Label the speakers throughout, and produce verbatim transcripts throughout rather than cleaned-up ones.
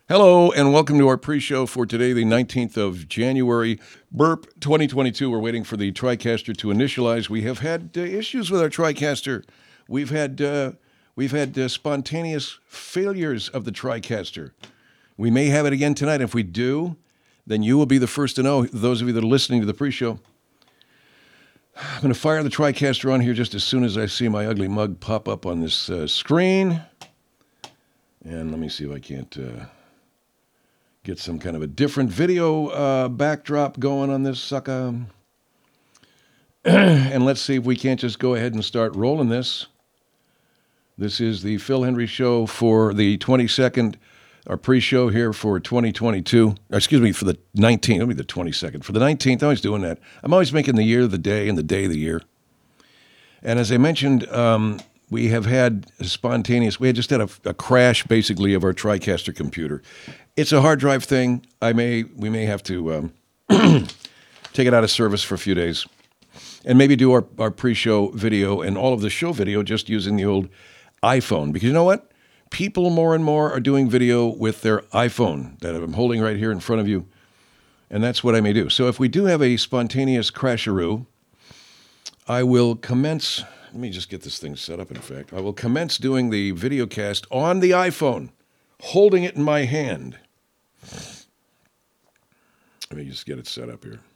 Speaker 1: Hello, and welcome to our pre-show for today, the nineteenth of January, Burp twenty twenty-two. We're waiting for the TriCaster to initialize. We have had uh, issues with our TriCaster. We've had uh, we've had uh, spontaneous failures of the TriCaster. We may have it again tonight. If we do, then you will be the first to know, those of you that are listening to the pre-show. I'm going to fire the TriCaster on here just as soon as I see my ugly mug pop up on this uh, screen. And let me see if I can't... Uh, Get some kind of a different video uh, backdrop going on this sucker. And let's see if we can't just go ahead and start rolling this. This is the Phil Hendrie Show for the twenty-second, our pre-show here for twenty twenty-two. Excuse me, for the nineteenth. Let me the twenty-second. For the nineteenth, I'm always doing that. I'm always making the year the day and the day the year. And as I mentioned, um, we have had spontaneous, we had just had a, a crash, basically, of our TriCaster computer. It's a hard drive thing. I may, we may have to um, take it out of service for a few days and maybe do our, our pre-show video and all of the show video just using the old iPhone. Because you know what? People more and more are doing video with their iPhone that I'm holding right here in front of you. And that's what I may do. So if we do have a spontaneous crasheroo, I will commence, let me just get this thing set up, in fact. I will commence doing the video cast on the iPhone, holding it in my hand. Let me just get it set up here.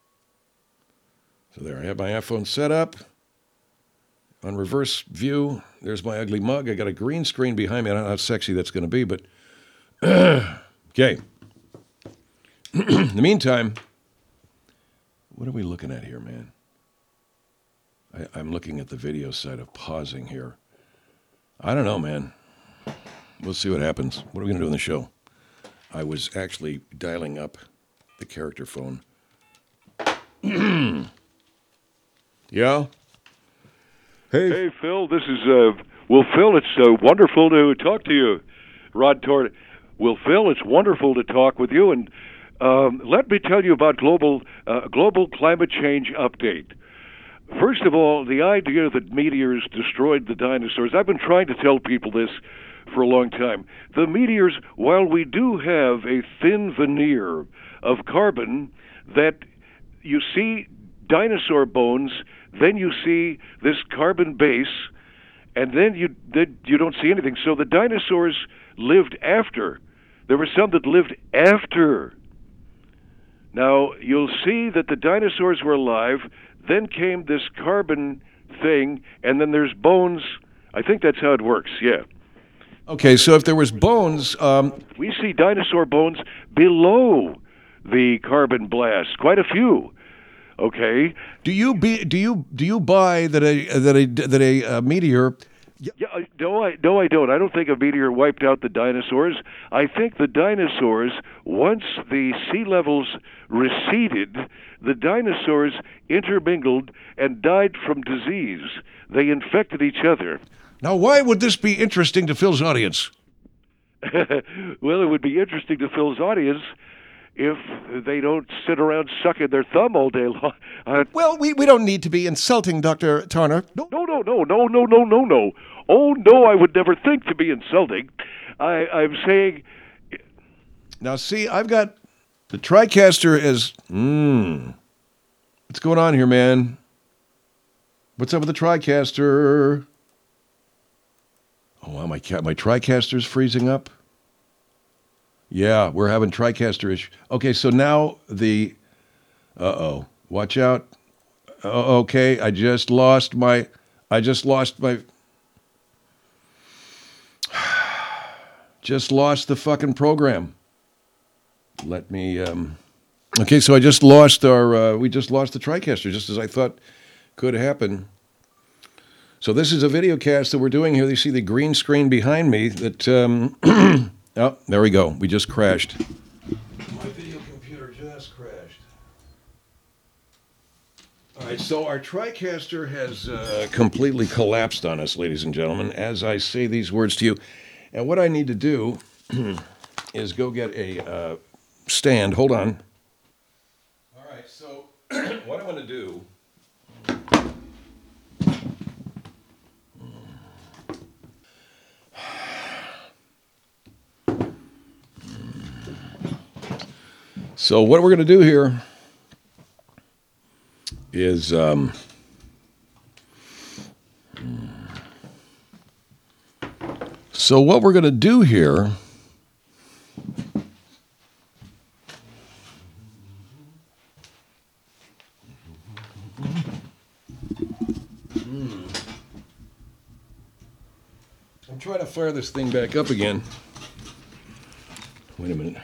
Speaker 1: So there, I have my iPhone set up. On reverse view, there's my ugly mug. I got a green screen behind me. I don't know how sexy that's going to be, but... okay. In the meantime, what are we looking at here, man? I, I'm looking at the video side of pausing here. I don't know, man. We'll see what happens. What are we going to do in the show? I was actually dialing up the character phone. Yeah? Hey.
Speaker 2: Hey, Phil, this is, uh, well, Phil, it's uh, wonderful to talk to you. Rod Tort. Well, Phil, it's wonderful to talk with you, and um, let me tell you about global uh, global climate change update. First of all, the idea that meteors destroyed the dinosaurs, I've been trying to tell people this for a long time. The meteors, while we do have a thin veneer of carbon that you see dinosaur bones, then you see this carbon base, and then you then you don't see anything. So the dinosaurs lived after. There were some that lived after. Now, you'll see that the dinosaurs were alive, then came this carbon thing, and then there's bones. I think that's how it works, yeah.
Speaker 1: Okay, so if there was bones... Um...
Speaker 2: We see dinosaur bones below the carbon blast, quite a few. Okay.
Speaker 1: Do you be do you do you buy that a that a that a, uh, meteor?
Speaker 2: Yeah, no, I no, I don't. I don't think a meteor wiped out the dinosaurs. I think the dinosaurs, once the sea levels receded, the dinosaurs intermingled and died from disease. They infected each other.
Speaker 1: Now, why would this be interesting to Phil's audience?
Speaker 2: Well, it would be interesting to Phil's audience if they don't sit around sucking their thumb all day long. Uh,
Speaker 1: well, we, we don't need to be insulting, Doctor Tarner.
Speaker 2: No, no, no, no, no, no, no, no, no. Oh, no, I would never think to be insulting. I, I'm saying...
Speaker 1: Now, see, I've got the TriCaster as... Mmm. What's going on here, man? What's up with the TriCaster? Oh, wow, my, my TriCaster's freezing up. Yeah, we're having TriCaster issue. Okay, so now the... Uh-oh. Watch out. Uh, okay, I just lost my... I just lost my... Just lost the fucking program. Let me... Um... Okay, so I just lost our... Uh, we just lost the TriCaster, just as I thought could happen. So this is a video cast that we're doing here. You see the green screen behind me that... Um... Oh, there we go. We just crashed. My video computer just crashed. All right, so our TriCaster has uh, completely collapsed on us, ladies and gentlemen, as I say these words to you. And what I need to do is go get a uh, stand. Hold on. All right, so what I'm going to do... So what we're going to do here is um, so what we're going to do here I'm trying to fire this thing back up again. Wait a minute.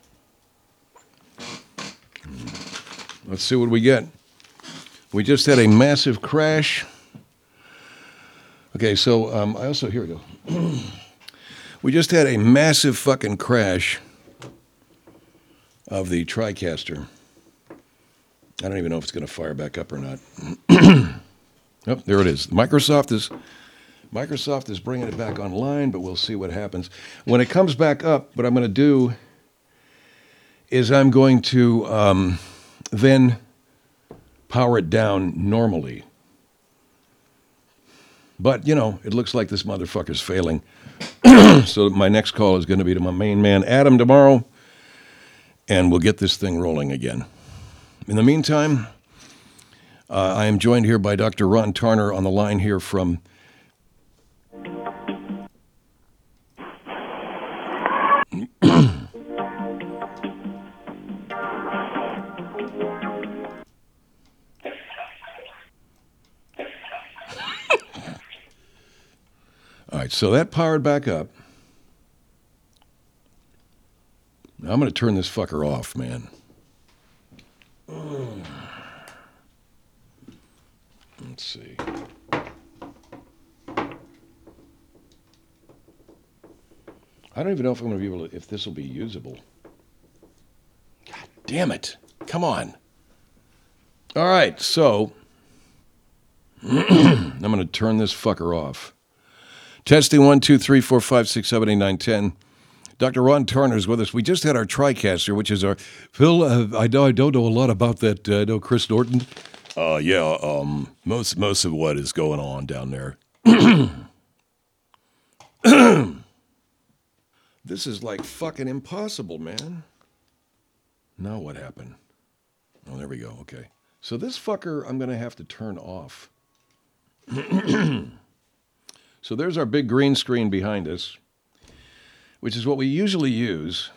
Speaker 1: Let's see what we get. We just had a massive crash. Okay, so um, I also, here we go. We just had a massive fucking crash of the TriCaster. I don't even know if it's going to fire back up or not. Oh, there it is. Microsoft is Microsoft is bringing it back online, but we'll see what happens. When it comes back up, what I'm going to do is I'm going to um, then power it down normally. But, you know, it looks like this motherfucker's failing. So my next call is going to be to my main man, Adam, tomorrow, and we'll get this thing rolling again. In the meantime, uh, I am joined here by Doctor Ron Tarner on the line here from... All right, so that powered back up. Now I'm going to turn this fucker off, man. Let's see. I don't even know if I'm going to be able to, if this will be usable. God damn it. Come on. All right, so I'm going to turn this fucker off. Testing one, two, three, four, five, six, seven, eight, nine, ten. Doctor Ron Tarner is with us. We just had our TriCaster, which is our Phil. Uh, I, know, I don't know a lot about that. Uh, I know Chris Norton. Uh, yeah, um, most most of what is going on down there. This is like fucking impossible, man. Now what happened? Oh, there we go. Okay, so this fucker I'm gonna have to turn off. So there's our big green screen behind us, which is what we usually use.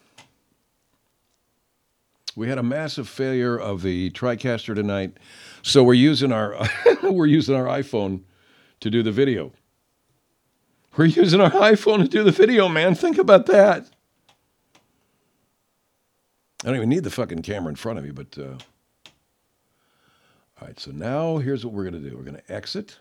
Speaker 1: We had a massive failure of the TriCaster tonight, so we're using our we're using our iPhone to do the video. We're using our iPhone to do the video, man. Think about that. I don't even need the fucking camera in front of me, but uh... all right. So now here's what we're gonna do. We're gonna exit.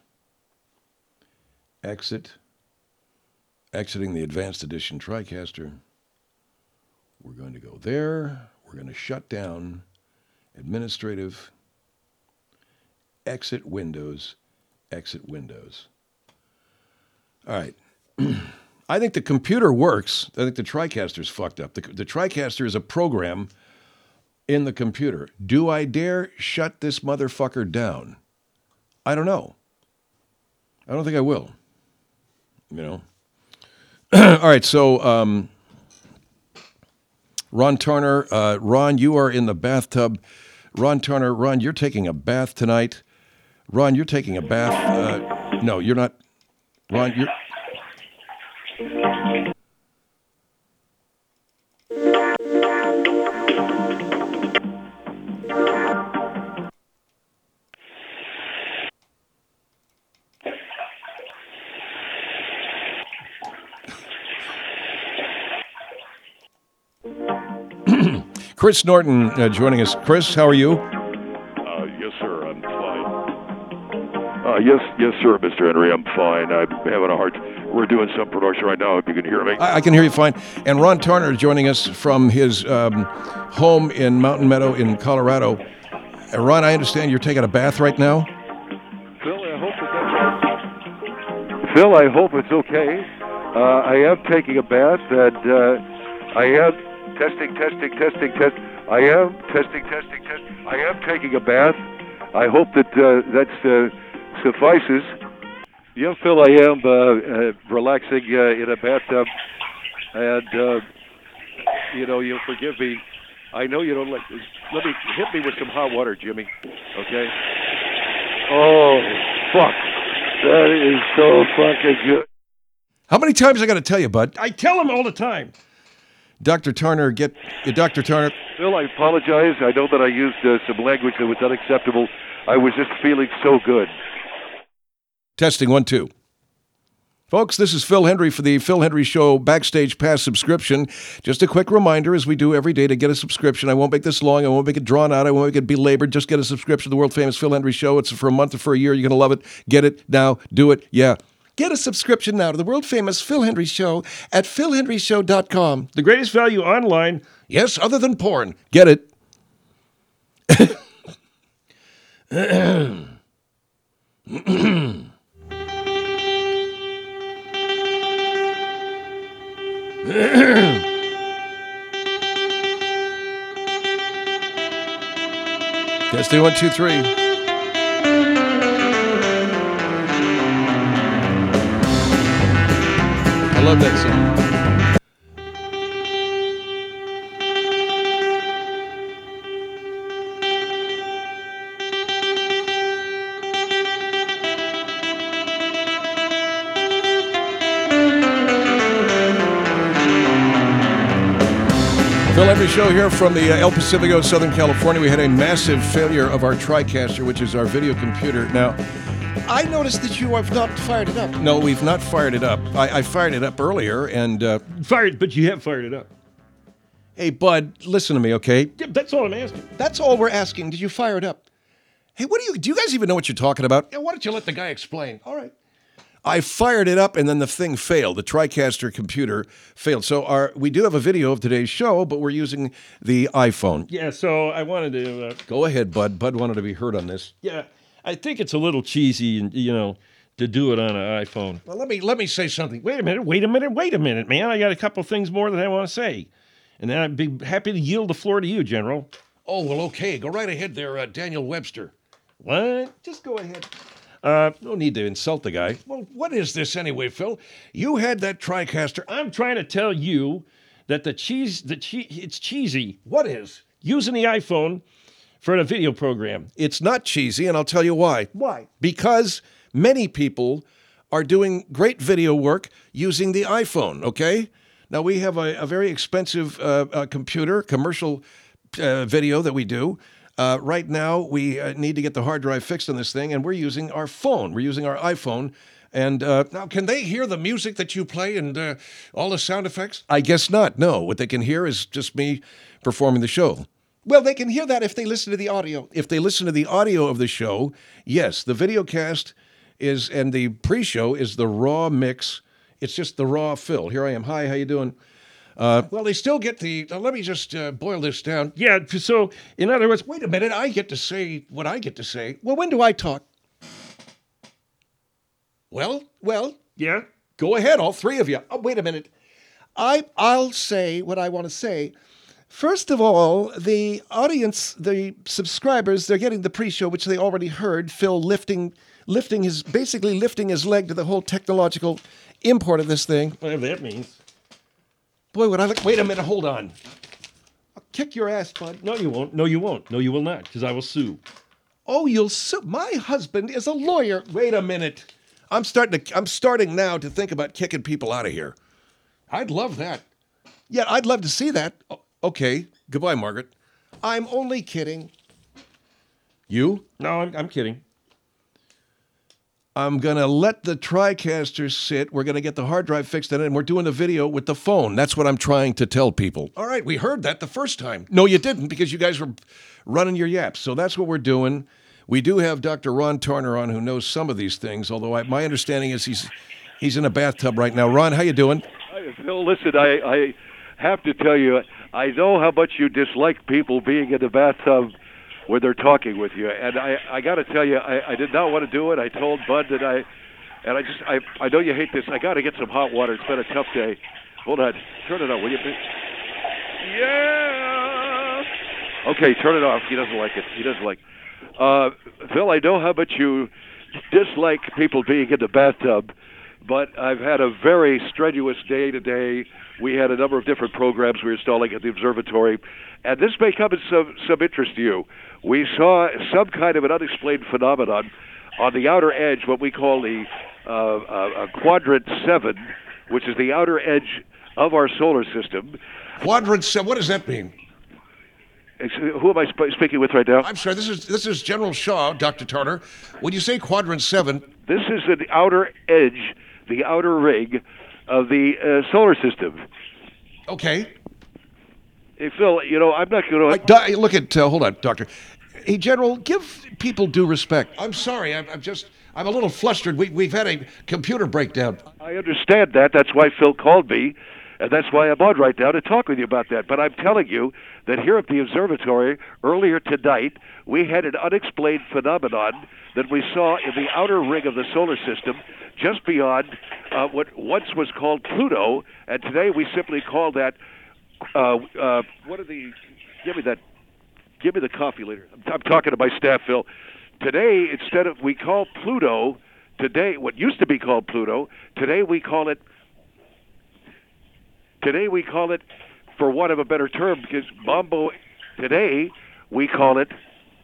Speaker 1: Exit, exiting the Advanced Edition TriCaster. We're going to go there. We're going to shut down Administrative, exit Windows, exit Windows. All right. I think the computer works. I think the TriCaster's fucked up. The, the TriCaster is a program in the computer. Do I dare shut this motherfucker down? I don't know. I don't think I will. You know. All right, so um, Ron Tarner, uh, Ron, you are in the bathtub. Ron Tarner, Ron, you're taking a bath tonight. Ron, you're taking a bath. Uh, no, you're not. Ron, you're. Chris Norton uh, joining us. Chris, how are you?
Speaker 2: Uh, yes, sir. I'm fine. Uh, yes, yes, sir, Mister Henry. I'm fine. I'm having a hard. We're doing some production right now. If you can hear me,
Speaker 1: I, I can hear you fine. And Ron Tarner is joining us from his um, home in Mountain Meadow in Colorado. Uh, Ron, I understand you're taking a bath right now.
Speaker 2: Phil, I hope it's Phil, I hope it's okay. Uh, I am taking a bath, and uh, I am. Testing, testing, testing, test. I am testing, testing, test. I am taking a bath. I hope that uh, that uh, suffices. Yeah, Phil, I am uh, uh, relaxing uh, in a bathtub, and uh, you know, you'll forgive me. I know you don't like this. Let me hit me with some hot water, Jimmy. Okay. Oh, fuck! That is so fucking good.
Speaker 1: How many times I got to tell you, bud?
Speaker 3: I tell him all the time.
Speaker 1: Doctor Turner, get uh, Doctor Turner.
Speaker 2: Phil, I apologize. I know that I used uh, some language that was unacceptable. I was just feeling so good.
Speaker 1: Testing one, two. Folks, this is Phil Hendry for the Phil Hendry Show Backstage Pass subscription. Just a quick reminder, as we do every day, to get a subscription. I won't make this long. I won't make it drawn out. I won't make it belabored. Just get a subscription to the world-famous Phil Hendry Show. It's for a month or for a year. You're going to love it. Get it now. Do it. Yeah. Get a subscription now to the world-famous Phil Hendry Show at phil hendry show dot com.
Speaker 3: The greatest value online.
Speaker 1: Yes, other than porn. Get it. Testing one, two, three. I love that song. Phil Hendry Show here from the uh, El Pacifico, Southern California. We had a massive failure of our TriCaster, which is our video computer. Now, I noticed that you have not fired it up. No, we've not fired it up. I, I fired it up earlier, and uh,
Speaker 3: Fired, but you have fired it up.
Speaker 1: hey, bud, listen to me, okay?
Speaker 3: Yeah, that's all I'm asking.
Speaker 1: That's all we're asking. Did you fire it up? Hey, what do you? Do you guys even know what you're talking about? Yeah, why don't you let the guy explain? All right. I fired it up, and then the thing failed. The TriCaster computer failed. So our we do have a video of today's show, but we're using the iPhone.
Speaker 3: Yeah, so I wanted to. Uh,
Speaker 1: Go ahead, Bud. Bud wanted to be heard on this.
Speaker 3: yeah, I think it's a little cheesy, and you know, to do it on an iPhone.
Speaker 1: Well, let me let me say something.
Speaker 3: Wait a minute, wait a minute, wait a minute, man. I got a couple things more that I want to say. And then I'd be happy to yield the floor to you, General.
Speaker 1: Oh, well, okay. Go right ahead there, uh, Daniel Webster.
Speaker 3: What? Just go ahead.
Speaker 1: Uh, no need to insult the guy. Well, what is this anyway, Phil? You had that TriCaster.
Speaker 3: I'm trying to tell you that the cheese, the che- it's cheesy.
Speaker 1: What is?
Speaker 3: Using the iPhone for a video program.
Speaker 1: It's not cheesy, and I'll tell you why.
Speaker 3: Why?
Speaker 1: Because many people are doing great video work using the iPhone, okay? Now, we have a, a very expensive uh, uh, computer, commercial uh, video that we do. Uh, right now, we uh, need to get the hard drive fixed on this thing, and we're using our phone. We're using our iPhone. And uh, now, can they hear the music that you play and uh, all the sound effects? I guess not. No. What they can hear is just me performing the show. Well, they can hear that if they listen to the audio. If they listen to the audio of the show, yes, the video cast is, and the pre-show is the raw mix. It's just the raw Phil. Here I am. Hi, how you doing? Uh, well, they still get the, uh, let me just uh, boil this down.
Speaker 3: Yeah, so in other words,
Speaker 1: Wait a minute, I get to say what I get to say. Well, when do I talk? Well, well,
Speaker 3: yeah,
Speaker 1: go ahead, all three of you. Oh, wait a minute. I, I'll say what I want to say. First of all, the audience, the subscribers, they're getting the pre-show, which they already heard. Phil lifting, lifting his, basically lifting his leg to the whole technological import of this thing.
Speaker 3: whatever that means.
Speaker 1: Boy, would I look, wait a minute, hold on. I'll kick your ass, bud.
Speaker 3: No, you won't. No, you won't. No, you will not, because I will sue.
Speaker 1: Oh, you'll sue. My husband is a lawyer. Wait a minute. I'm starting to, I'm starting now to think about kicking people out of here. I'd love that. Yeah, I'd love to see that. O- okay. Goodbye, Margaret. I'm only kidding. You?
Speaker 3: No, I'm, I'm kidding.
Speaker 1: I'm going to let the TriCaster sit. We're going to get the hard drive fixed in it, and we're doing the video with the phone. That's what I'm trying to tell people. All right, we heard that the first time. No, you didn't, because you guys were running your yaps. So that's what we're doing. We do have Doctor Ron Turner on, who knows some of these things, although I, my understanding is he's he's in a bathtub right now. Ron, how you doing?
Speaker 2: Hi, Phil, listen, I, I have to tell you, I know how much you dislike people being in the bathtub where they're talking with you, and I, I got to tell you, I, I did not want to do it. I told Bud that I, and I just, I, I know you hate this. I got to get some hot water. It's been a tough day. Hold on, turn it on, will you? Yeah. Okay, turn it off. He doesn't like it. He doesn't like. Uh, Phil, I know how much you dislike people being in the bathtub, but I've had a very strenuous day today. We had a number of different programs we were installing at the observatory, and this may come as some, some interest to you. We saw some kind of an unexplained phenomenon on the outer edge, what we call the uh, uh, quadrant seven, which is the outer edge of our solar system.
Speaker 1: Quadrant seven. What does that mean?
Speaker 2: Who am I sp- speaking with right now?
Speaker 1: I'm sorry. This is this is General Shaw, Doctor Turner. When you say quadrant seven,
Speaker 2: this is the outer edge, the outer ring of the uh, solar system.
Speaker 1: Okay.
Speaker 2: Hey, Phil, you know, I'm not going to...
Speaker 1: Do- look at, uh, hold on, Doctor. Hey, General, give people due respect. I'm sorry. I'm, I'm just, I'm a little flustered. We, we've had a computer breakdown.
Speaker 2: I understand that. That's why Phil called me, and that's why I'm on right now to talk with you about that. But I'm telling you that here at the observatory, earlier tonight, we had an unexplained phenomenon that we saw in the outer ring of the solar system, just beyond uh, what once was called Pluto, and today we simply call that... Uh, uh, what are the? Give me that. Give me the coffee later. I'm, I'm talking to my staff, Phil. Today, instead of we call Pluto today, what used to be called Pluto, today we call it. Today we call it, for want of a better term, because Mambo. Today we call it.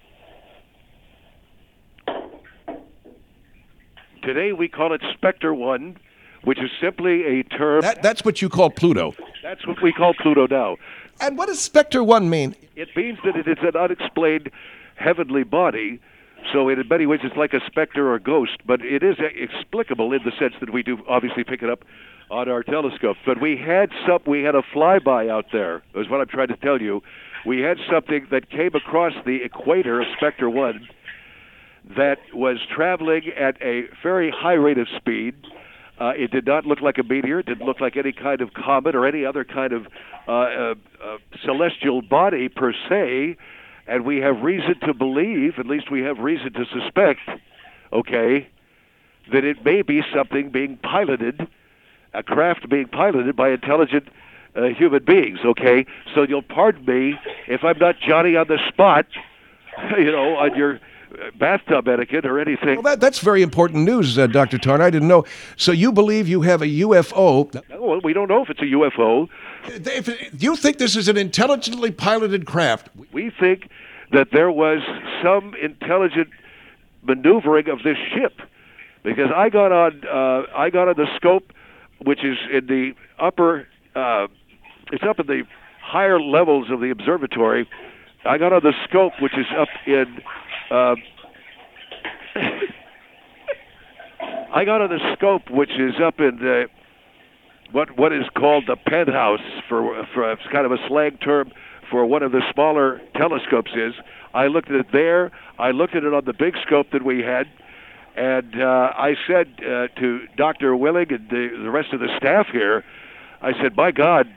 Speaker 2: Today we call it Spectre One, which is simply a term.
Speaker 1: That, that's what you call Pluto.
Speaker 2: That's what we call Pluto now.
Speaker 1: And what does Spectre One mean?
Speaker 2: It means that it is an unexplained heavenly body. So in many ways, it's like a specter or ghost, but it is explicable in the sense that we do obviously pick it up on our telescopes. But we had some, we had a flyby out there. Is what I'm trying to tell you. We had something that came across the equator of Spectre One that was traveling at a very high rate of speed. Uh, it did not look like a meteor. It didn't look like any kind of comet or any other kind of uh, uh, uh, celestial body per se. And we have reason to believe, at least we have reason to suspect, okay, that it may be something being piloted, a craft being piloted by intelligent uh, human beings, okay? So you'll pardon me if I'm not Johnny on the spot, you know, on your bathtub etiquette or anything.
Speaker 1: Well, that, that's very important news, uh, Doctor Tarn. I didn't know. So you believe you have a U F O.
Speaker 2: Well, we don't know if it's a U F O.
Speaker 1: If, do you think this is an intelligently piloted craft?
Speaker 2: We think that there was some intelligent maneuvering of this ship, because I got on uh, I got on the scope, which is in the upper, uh, it's up in the higher levels of the observatory. I got on the scope, which is up in. Uh, I got on the scope, which is up in the, what what is called the penthouse, for for it's kind of a slang term for one of the smaller telescopes. Is I looked at it there. I looked at it on the big scope that we had, and uh, I said uh, to Doctor Willing and the, the rest of the staff here, I said, "My God,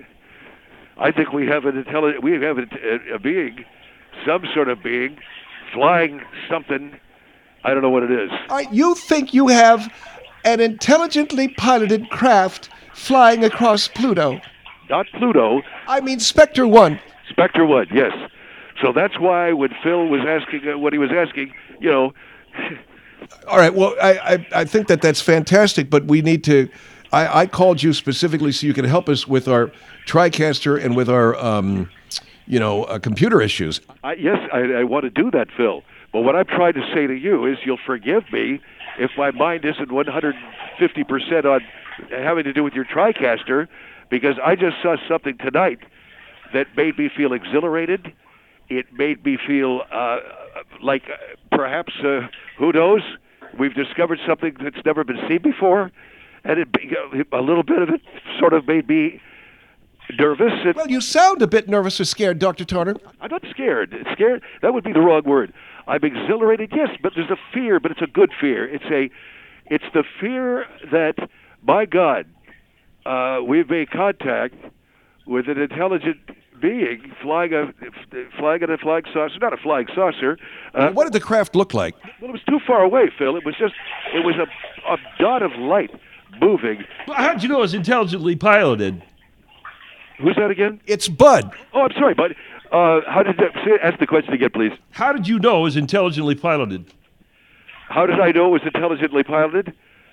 Speaker 2: I think we have an intelligent, we have a, a being, some sort of being, flying something. I don't know what it is."
Speaker 1: All right, you think you have an intelligently piloted craft flying across Pluto?
Speaker 2: Not Pluto.
Speaker 1: I mean Spectre One.
Speaker 2: Spectre One, yes. So that's why when Phil was asking uh, what he was asking, you know.
Speaker 1: All right. Well, I, I I think that that's fantastic, but we need to. I, I called you specifically so you could help us with our TriCaster and with our, um, you know, uh, computer issues.
Speaker 2: I, yes, I, I want to do that, Phil. But what I'm trying to say to you is you'll forgive me if my mind isn't one hundred fifty percent on having to do with your TriCaster, because I just saw something tonight that made me feel exhilarated. It made me feel uh, like uh, perhaps, uh, who knows, we've discovered something that's never been seen before. And it, a little bit of it sort of made me nervous. And
Speaker 1: Well, you sound a bit nervous or scared, Doctor Turner.
Speaker 2: I'm not scared. Scared? That would be the wrong word. I'm exhilarated, yes, but there's a fear, but it's a good fear. It's a, it's the fear that, by God, uh, we've made contact with an intelligent being flying a flying in a flying saucer, not a flying saucer. Uh,
Speaker 1: What did the craft look like?
Speaker 2: well, it was too far away, Phil. It was just, it was a, a dot of light moving.
Speaker 3: Well, how'd you know it was intelligently piloted?
Speaker 2: Who's that again?
Speaker 1: It's Bud.
Speaker 2: Oh, I'm sorry, bud. Uh, how did that? Say, ask the question again, please.
Speaker 3: How did you know it was intelligently piloted?
Speaker 2: How did I know it was intelligently piloted?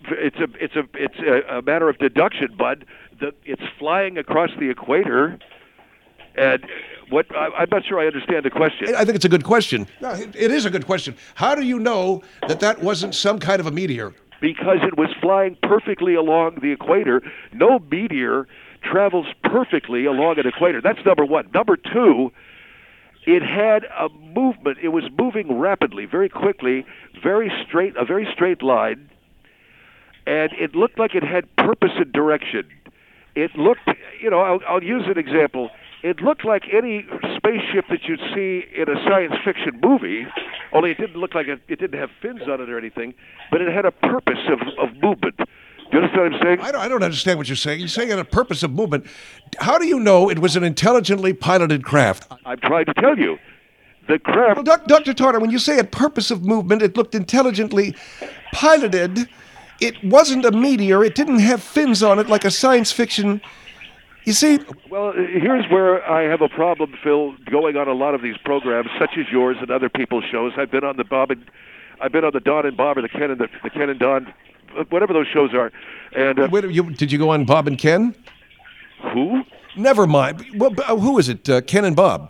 Speaker 2: it's a it's a it's a, a matter of deduction, Bud. The, it's flying across the equator, and what I, I'm not sure I understand the question.
Speaker 1: I think it's a good question. No, it, it is a good question. How do you know that that wasn't some kind of a meteor?
Speaker 2: Because it was flying perfectly along the equator. No meteor travels perfectly along an equator. That's number one. Number two, it had a movement. It was moving rapidly, very quickly, very straight, a very straight line, and it looked like it had purpose and direction. It looked, you know, I'll, I'll use an example. It looked like any spaceship that you'd see in a science fiction movie, only it didn't look like it, it didn't have fins on it or anything, but it had a purpose of, of movement. Do you understand what I'm saying?
Speaker 1: I don't, I don't understand what you're saying. You're saying it had a purpose of movement. How do you know it was an intelligently piloted craft?
Speaker 2: I'm trying to tell you. The craft...
Speaker 1: Well, Doc, Doctor Tarter, when you say a purpose of movement, it looked intelligently piloted. It wasn't a meteor. It didn't have fins on it like a science fiction... You see...
Speaker 2: Well, here's where I have a problem, Phil, going on a lot of these programs, such as yours and other people's shows. I've been on the Bob and... I've been on the Don and Bob or the Ken and the, the Ken and Don, whatever those shows are. And uh,
Speaker 1: Wait, you, did you go on Bob and Ken?
Speaker 2: Who?
Speaker 1: Never mind. Well, uh, who is it? Uh, Ken and Bob?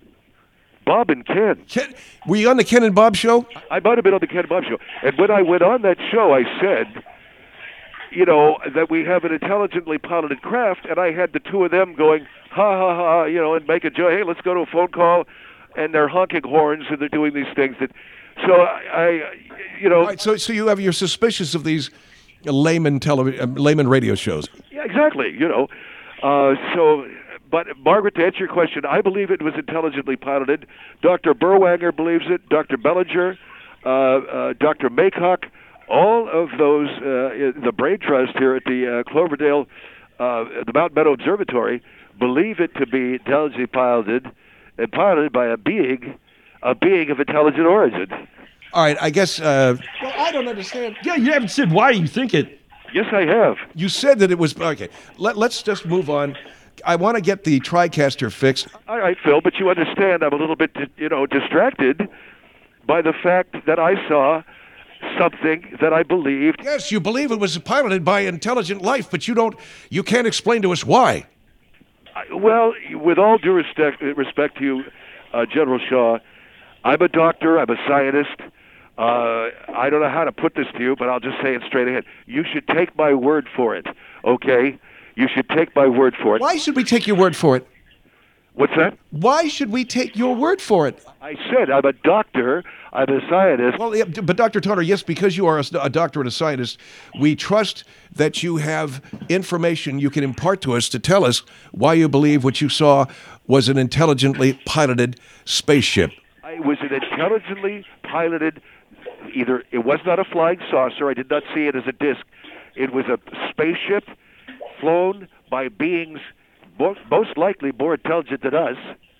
Speaker 2: Bob and Ken.
Speaker 1: Ken. Were you on the Ken and Bob show?
Speaker 2: I might have been on the Ken and Bob show. And when I went on that show, I said, you know, that we have an intelligently piloted craft, and I had the two of them going, ha, ha, ha, you know, and make a joke, hey, let's go to a phone call, and they're honking horns, and they're doing these things that... So I, I you know...
Speaker 1: All right, so, so you have, you're suspicious of these layman television, uh, layman radio shows.
Speaker 2: Yeah, exactly, you know. Uh, so, but Margaret, to answer your question, I believe it was intelligently piloted. Doctor Berwanger believes it. Doctor Bellinger, uh, uh, Doctor Maycock, all of those, uh, the Brain Trust here at the uh, Cloverdale, uh, the Mount Meadow Observatory, believe it to be intelligently piloted and piloted by a being, a being of intelligent origin.
Speaker 1: All right, I guess. Uh, well, I don't understand.
Speaker 3: Yeah, you haven't said why you think it.
Speaker 2: Yes, I have.
Speaker 1: You said that it was okay. Let, let's just move on. I want to get the TriCaster fixed.
Speaker 2: All right, Phil, but you understand I'm a little bit, you know, distracted by the fact that I saw something that I believed.
Speaker 1: Yes, you believe it was piloted by intelligent life, but you don't. You can't explain to us why.
Speaker 2: I, well, with all due respect, respect to you, uh, General Shaw, I'm a doctor. I'm a scientist. Uh, I don't know how to put this to you, but I'll just say it straight ahead. You should take my word for it, okay? You should take my word for it.
Speaker 1: Why should we take your word for it?
Speaker 2: What's that?
Speaker 1: Why should we take your word for it?
Speaker 2: I said I'm a doctor. I'm a scientist.
Speaker 1: Well, yeah, but Doctor Tarter, yes, because you are a, a doctor and a scientist, we trust that you have information you can impart to us to tell us why you believe what you saw was an intelligently piloted spaceship.
Speaker 2: It was an intelligently piloted, either it was not a flying saucer. I did not see it as a disc. It was a spaceship flown by beings most, most likely more intelligent than us.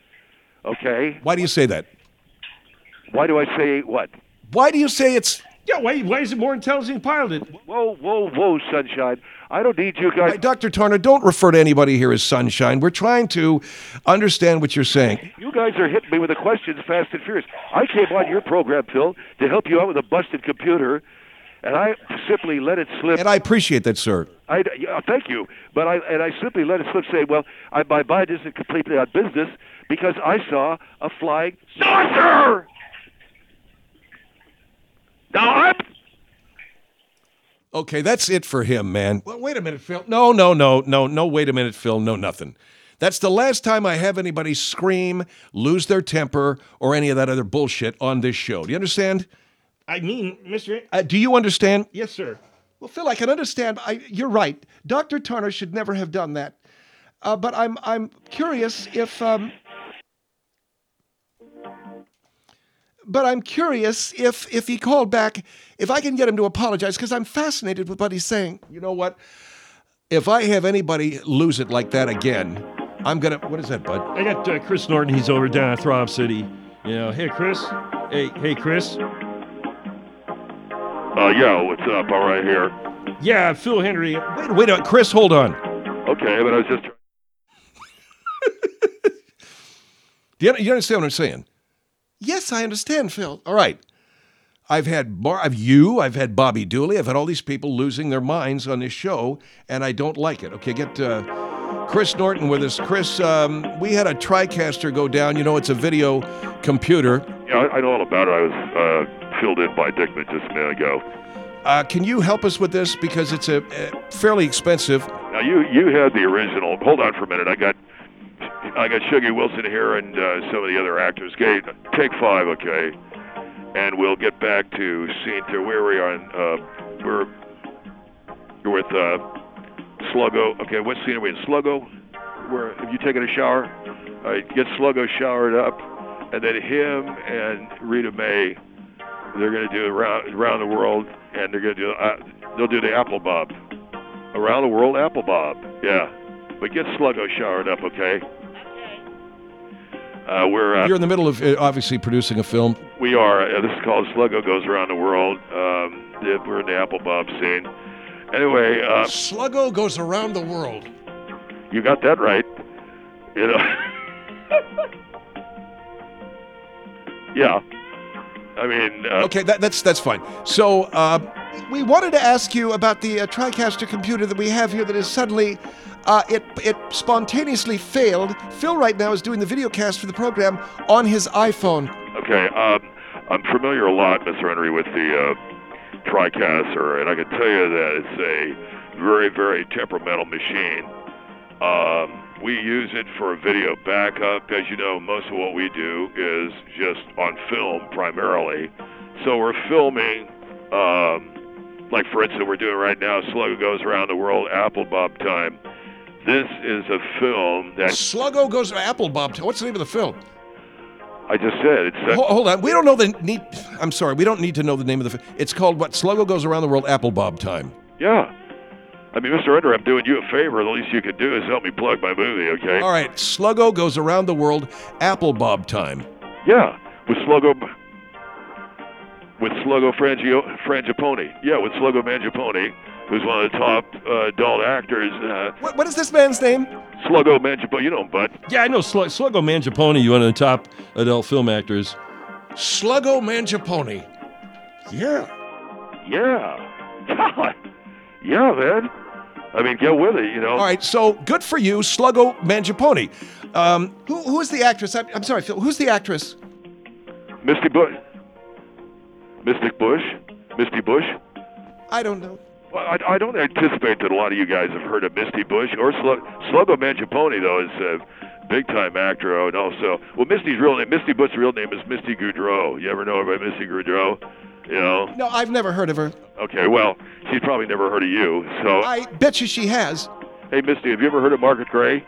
Speaker 2: Okay?
Speaker 1: Why do you say that?
Speaker 2: Why do I say what?
Speaker 1: Why do you say it's...
Speaker 3: Yeah, why, why is it more intelligently piloted?
Speaker 2: Whoa, whoa, whoa, Sunshine. I don't need you guys.
Speaker 1: Right, Doctor Tarter, don't refer to anybody here as Sunshine. We're trying to understand what you're saying.
Speaker 2: You guys are hitting me with the questions fast and furious. I came on your program, Phil, to help you out with a busted computer, and I simply let it slip.
Speaker 1: And I appreciate that, sir.
Speaker 2: I, yeah, thank you, but I and I simply let it slip, saying, well, I, my mind isn't completely on business because I saw a flying saucer! Now I'm...
Speaker 1: Okay, that's it for him, man. Well, wait a minute, Phil. No, no, no, no, no, wait a minute, Phil. No, nothing. That's the last time I have anybody scream, lose their temper, or any of that other bullshit on this show. Do you understand?
Speaker 3: I mean, Mister
Speaker 1: Uh, do you understand?
Speaker 3: Yes, sir.
Speaker 1: Well, Phil, I can understand. I, you're right. Doctor Turner should never have done that. Uh, but I'm I'm curious if... Um, But I'm curious if if he called back, if I can get him to apologize, because I'm fascinated with what he's saying. You know what? If I have anybody lose it like that again, I'm going to... What is that, bud?
Speaker 3: I got uh, Chris Norton. He's over down at Throb City. You know, hey, Chris. Hey, hey, Chris.
Speaker 2: Uh, yeah, what's up? All right, here.
Speaker 3: Yeah, Phil Henry.
Speaker 1: Wait, wait, uh, Chris, hold on.
Speaker 2: Okay, but I was just...
Speaker 1: Do you, you understand what I'm saying? Yes, I understand, Phil. All right. I've had Bar- I've you, I've had Bobby Dooley, I've had all these people losing their minds on this show, and I don't like it. Okay, get uh, Chris Norton with us. Chris, um, we had a TriCaster go down. You know, it's a video computer.
Speaker 4: Yeah, I, I know all about it. I was uh, filled in by Dickman just a minute ago.
Speaker 1: Uh, can you help us with this because it's a, a fairly expensive?
Speaker 4: Now you you had the original. Hold on for a minute. I got I got Shuggy Wilson here and uh, some of the other actors. Okay, take five, okay, and we'll get back to scene two. Where we are on? Uh, we're you're with uh, Sluggo. Okay, what scene are we in? Sluggo. Where have you taken a shower? All right, get Sluggo showered up, and then him and Rita May. They're going to do around around the world, and they're going to do uh, they'll do the apple bob around the world apple bob. Yeah, but get Sluggo showered up, okay? Uh, we're uh,
Speaker 1: You're in the middle of uh, obviously producing a film.
Speaker 4: we are. Uh, this is called Sluggo Goes Around the World. Um, the- we're in the apple bob scene. Anyway, uh,
Speaker 1: Sluggo goes around the world.
Speaker 4: you got that right. You know. Yeah. I mean, uh,
Speaker 1: Okay, that, that's that's fine. So uh, we wanted to ask you about the uh, TriCaster computer that we have here that is suddenly, uh, it it spontaneously failed. Phil right now is doing the video cast for the program on his iPhone.
Speaker 4: Okay, um, I'm familiar a lot, Mister Henry, with the uh, TriCaster, and I can tell you that it's a very, very temperamental machine. Um, we use it for video backup. As you know, most of what we do is just on film primarily. So we're filming, um, like for instance, we're doing right now, Sluggo Goes Around the World, Apple Bob Time. This is a film that
Speaker 1: Sluggo goes to Apple Bob. What's the name of the film?
Speaker 4: I just said. It's uh,
Speaker 1: Hold, hold on, we don't know the need. I'm sorry, we don't need to know the name of the film. It's called what? Sluggo Goes Around the World, Apple Bob Time.
Speaker 4: yeah. I mean, Mister Ender, I'm doing you a favor. The least you could do is help me plug my movie, okay?
Speaker 1: All right, Sluggo Goes Around the World, Apple Bob Time.
Speaker 4: Yeah, with Sluggo, with Sluggo Frangio, Frangipane. Yeah, with Sluggo Mangiapane, who's one of the top uh, adult actors. Uh,
Speaker 1: What, what is this man's name?
Speaker 4: Sluggo Mangiapane, you know him, bud.
Speaker 3: Yeah, I know Slug- Sluggo Mangiapane, one of the top adult film actors.
Speaker 1: Sluggo Mangiapane.
Speaker 3: Yeah.
Speaker 4: Yeah. Yeah, man. I mean, get with it, you know.
Speaker 1: All right, so good for you, Sluggo Mangiapane. Um, who, who is the actress? I'm, I'm sorry, Phil. Who's the actress?
Speaker 4: Misty Bush. Mystic Bush. Misty Bush.
Speaker 1: I don't know.
Speaker 4: Well, I, I don't anticipate that a lot of you guys have heard of Misty Bush or Slug, Sluggo Mangiapane, though, is a big-time actor. Oh, and also, well, Misty's real name, Misty Bush's real name is Misty Goudreau. You ever know her by Misty Goudreau? You know?
Speaker 1: No, I've never heard of her.
Speaker 4: Okay, well, she's probably never heard of you. So,
Speaker 1: I bet you she has.
Speaker 4: hey, Misty, have you ever heard of Margaret Gray?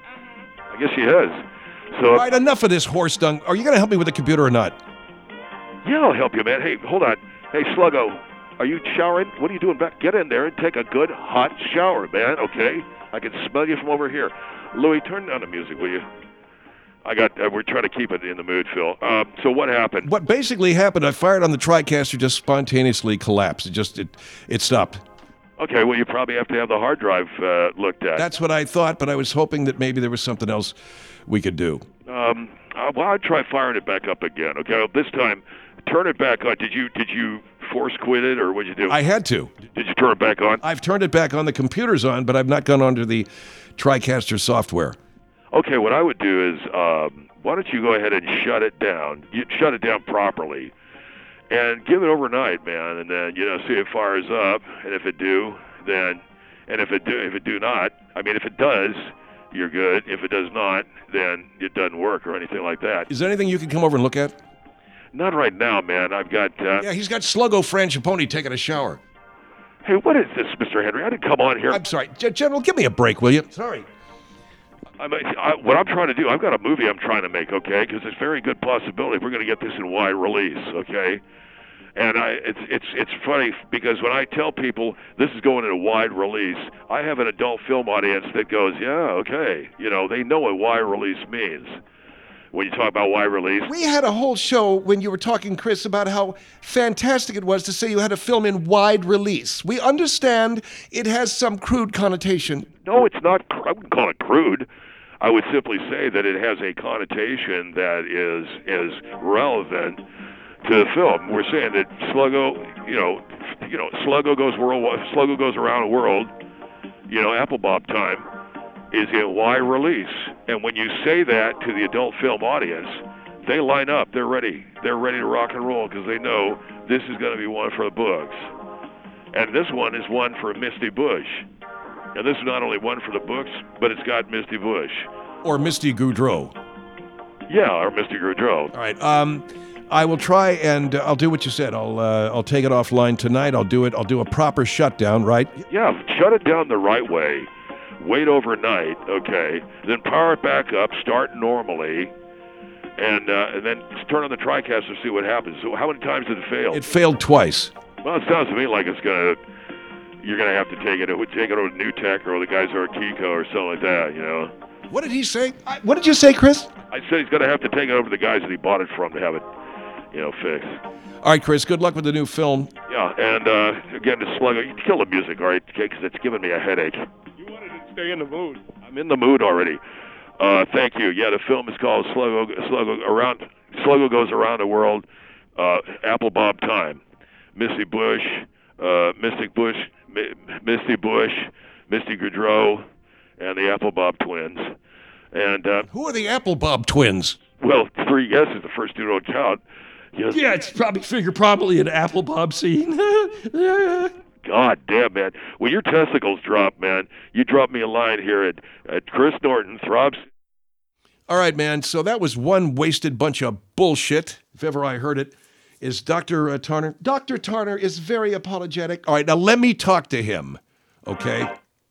Speaker 4: I guess she has. So,
Speaker 1: All right, enough of this horse dung. Are you going to help me with the computer or not?
Speaker 4: yeah, I'll help you, man. Hey, hold on. Hey, Sluggo, are you showering? What are you doing back? Get in there and take a good hot shower, man, okay? I can smell you from over here. Louis, turn down the music, will you? I got, uh, we're trying to keep it in the mood, Phil. Um, so what happened?
Speaker 1: What basically happened, I fired on the TriCaster, just spontaneously collapsed. It just, it, it stopped.
Speaker 4: Okay, well, you probably have to have the hard drive uh, looked at.
Speaker 1: That's what I thought, but I was hoping that maybe there was something else we could do.
Speaker 4: Um, uh, well, I'd try firing it back up again. Okay, well, this time, turn it back on. Did you did you force quit it, or what'd you do?
Speaker 1: I had to.
Speaker 4: Did you turn it back on?
Speaker 1: I've turned it back on. The computer's on, but I've not gone onto the TriCaster software.
Speaker 4: Okay, what I would do is, um, why don't you go ahead and shut it down? You shut it down properly, and give it overnight, man. And then you know, see if it fires up, and if it do, then, and if it do, if it do not, I mean, if it does, you're good. If it does not, then it doesn't work or anything like that.
Speaker 1: Is there anything you can come over and look at?
Speaker 4: Not right now, man. I've got. Uh,
Speaker 1: Yeah, he's got Sluggo Frangipane taking a shower.
Speaker 4: Hey, what is this, Mister Henry? I didn't come on here.
Speaker 1: I'm sorry. G- General, give me a break, will you? Sorry.
Speaker 4: I mean, I, what I'm trying to do, I've got a movie I'm trying to make, okay? Because there's very good possibility we're going to get this in wide release, okay? And I, it's it's it's funny because when I tell people this is going in a wide release, I have an adult film audience that goes, yeah, okay, you know, they know what wide release means. When you talk about wide release,
Speaker 1: We had a whole show when you were talking, Chris, about how fantastic it was to say you had a film in wide release. We understand it has some crude connotation.
Speaker 4: no, it's not. cr- I wouldn't call it crude. I would simply say that it has a connotation that is is relevant to the film. We're saying that Sluggo, you know, you know, Sluggo goes world, Sluggo goes around the world. You know, Apple Bob time is a Y release, and when you say that to the adult film audience, they line up. They're ready. They're ready to rock and roll because they know this is going to be one for the books, and this one is one for Misty Bush. And this is not only one for the books, but it's got Misty Bush.
Speaker 1: Or Misty Goudreau.
Speaker 4: Yeah, or Misty Goudreau.
Speaker 1: All right. Um, I will try and uh, I'll do what you said. I'll uh, I'll take it offline tonight. I'll do it. I'll do a proper shutdown, right?
Speaker 4: Yeah, shut it down the right way. Wait overnight, okay? Then power it back up. Start normally, and uh, and then turn on the TriCaster and see what happens. So, how many times did it fail?
Speaker 1: It failed twice.
Speaker 4: Well, it sounds to me like it's gonna. You're gonna have to take it. Take it over to New Tech or the guys over at Kiko or something like that. You know.
Speaker 1: What did he say? I, what did you say, Chris?
Speaker 4: I said he's gonna have to take it over to the guys that he bought it from to have it, you know, fixed.
Speaker 1: All right, Chris. Good luck with the new film.
Speaker 4: Yeah, and uh, again, the Sluggo, you kill the music, all right? Because it's giving me a headache.
Speaker 2: You wanted to stay in the mood.
Speaker 4: I'm in the mood already. Uh, thank you. Yeah, the film is called Sluggo. Sluggo around. Sluggo goes around the world. Uh, Apple Bob time. Misty Bush, uh, Mystic Bush, M- Misty Bush, Misty Goudreau, and the Apple Bob twins. And uh,
Speaker 1: Who are the Apple Bob twins?
Speaker 4: well, three guesses. The first two don't count. Yes.
Speaker 3: Yeah, it's probably figure probably an Apple Bob scene.
Speaker 4: God damn, man. When your testicles drop, man, you drop me a line here at, at Chris Norton, Throbs.
Speaker 1: All right, man. So that was one wasted bunch of bullshit, if ever I heard it. Is Doctor Uh, Tarner? Doctor Tarner is very apologetic. All right, now let me talk to him, okay?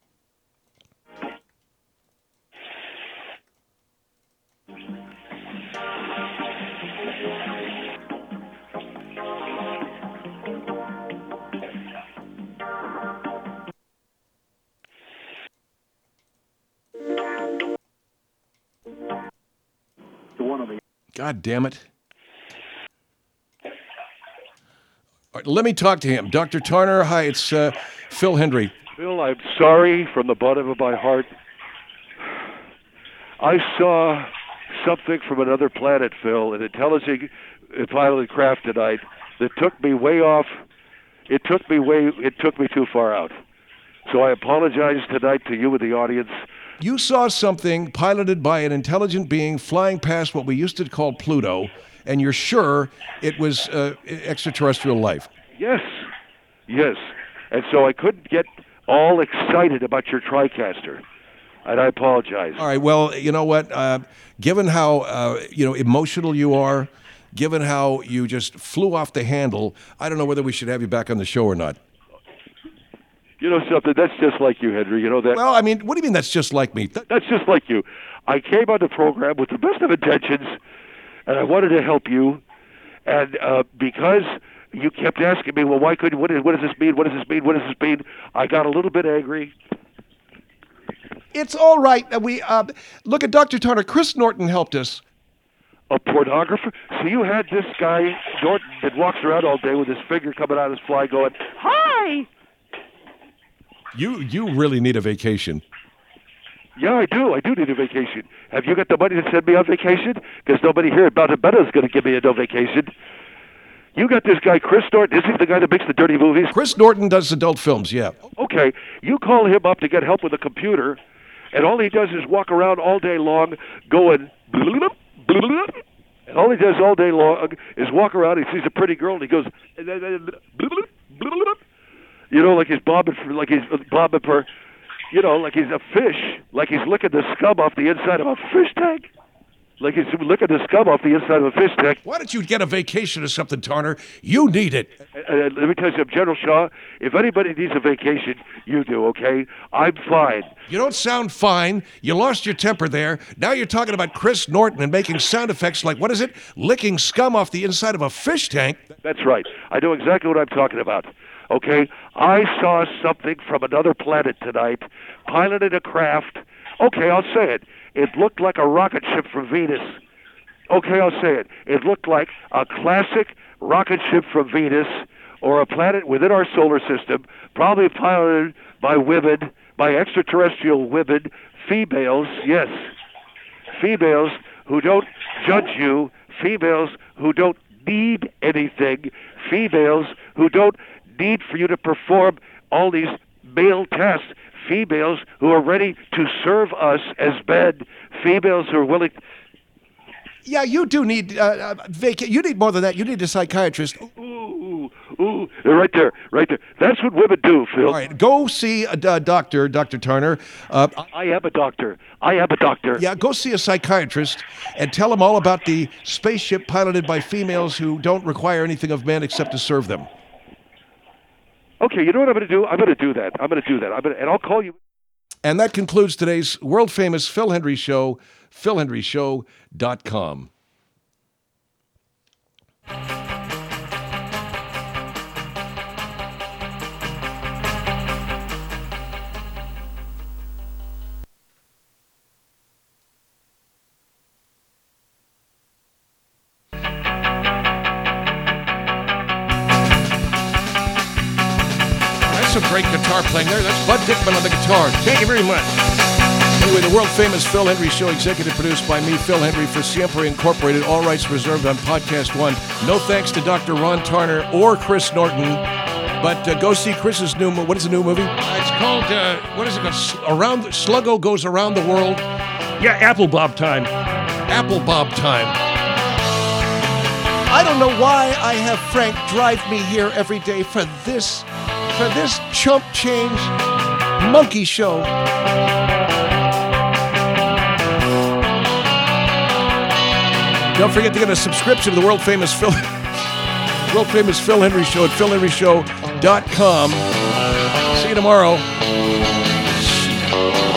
Speaker 1: God damn it. All right, let me talk to him. Doctor Tarner, hi, it's uh, Phil Hendry.
Speaker 2: Phil, I'm sorry from the bottom of my heart. I saw something from another planet, Phil, an intelligent uh, piloted craft tonight that took me way off. It took me way. It took me too far out. So I apologize tonight to you and the audience.
Speaker 1: You saw something piloted by an intelligent being flying past what we used to call Pluto, and you're sure it was uh, extraterrestrial life.
Speaker 2: Yes, yes. And so I couldn't get all excited about your TriCaster, and I apologize.
Speaker 1: All right, well, you know what? Uh, given how uh, you know emotional you are, given how you just flew off the handle, I don't know whether we should have you back on the show or not.
Speaker 2: You know something? That's just like you, Henry. You know that?
Speaker 1: Well, I mean, what do you mean that's just like me? Th-
Speaker 2: That's just like you. I came on the program with the best of intentions, and I wanted to help you. And uh, because you kept asking me, well, why couldn't, what, is, what does this mean? What does this mean? What does this mean? I got a little bit angry.
Speaker 1: It's all right. Uh, We uh, look at Doctor Turner. Chris Norton helped us.
Speaker 2: A pornographer? So you had this guy, Norton, that walks around all day with his finger coming out of his fly going, hi!
Speaker 1: You you really need a vacation.
Speaker 2: Yeah, I do. I do need a vacation. Have you got the money to send me on vacation? Because nobody here at Mountain Meadow is going to give me a no vacation. You got this guy, Chris Norton. Is he the guy that makes the dirty movies?
Speaker 1: Chris Norton does adult films, yeah.
Speaker 2: Okay, you call him up to get help with a computer, and all he does is walk around all day long going, bloop, bloop, and all he does all day long is walk around. He sees a pretty girl, and he goes, bloop, bloop, you know, like he's bobbing for, like he's bobbing for, you know, like he's a fish, like he's licking the scum off the inside of a fish tank. Like he's licking the scum off the inside of a fish tank.
Speaker 1: Why don't you get a vacation or something, Turner? You need it.
Speaker 2: Uh, let me tell you something, General Shaw, if anybody needs a vacation, you do, okay? I'm fine.
Speaker 1: You don't sound fine. You lost your temper there. Now you're talking about Chris Norton and making sound effects like, what is it? Licking scum off the inside of a fish tank.
Speaker 2: That's right. I know exactly what I'm talking about. Okay? I saw something from another planet tonight, piloted a craft. Okay, I'll say it. It looked like a rocket ship from Venus. Okay, I'll say it. It looked like a classic rocket ship from Venus or a planet within our solar system, probably piloted by women, by extraterrestrial women, females, yes, females who don't judge you, females who don't need anything, females who don't need for you to perform all these male tasks, females who are ready to serve us as men, females who are willing.
Speaker 5: Yeah, you do need uh, uh, vaca- You need more than that. You need a psychiatrist.
Speaker 2: Ooh, ooh, right there, right there. That's what women do, Phil.
Speaker 5: All right, go see a, a doctor, Doctor Turner. Uh,
Speaker 2: I am a doctor. I am a doctor.
Speaker 5: yeah, go see a psychiatrist and tell him all about the spaceship piloted by females who don't require anything of men except to serve them.
Speaker 2: Okay, you know what I'm going to do? I'm going to do that. I'm going to do that. I'm going to, and I'll call you.
Speaker 1: And that concludes today's world-famous Phil Hendrie Show, phil hendrie show dot com. That's some great guitar playing there. That's Bud Dickman on the guitar.
Speaker 3: Thank you very much.
Speaker 1: Anyway, the world-famous Phil Hendrie Show, executive produced by me, Phil Hendrie, for Siempre Incorporated. All rights reserved on Podcast One. No thanks to Doctor Ron Tarner or Chris Norton. But uh, go see Chris's new movie. What is the new movie? Uh, it's called, uh, what is it called? Around, Sluggo Goes Around the World.
Speaker 3: Yeah, Apple Bob time.
Speaker 1: Apple Bob Time.
Speaker 5: I don't know why I have Frank drive me here every day for this, for this chump change monkey show.
Speaker 1: Don't forget to get a subscription to the world-famous Phil, world-famous Phil Hendrie Show at phil hendrie show dot com. See you tomorrow.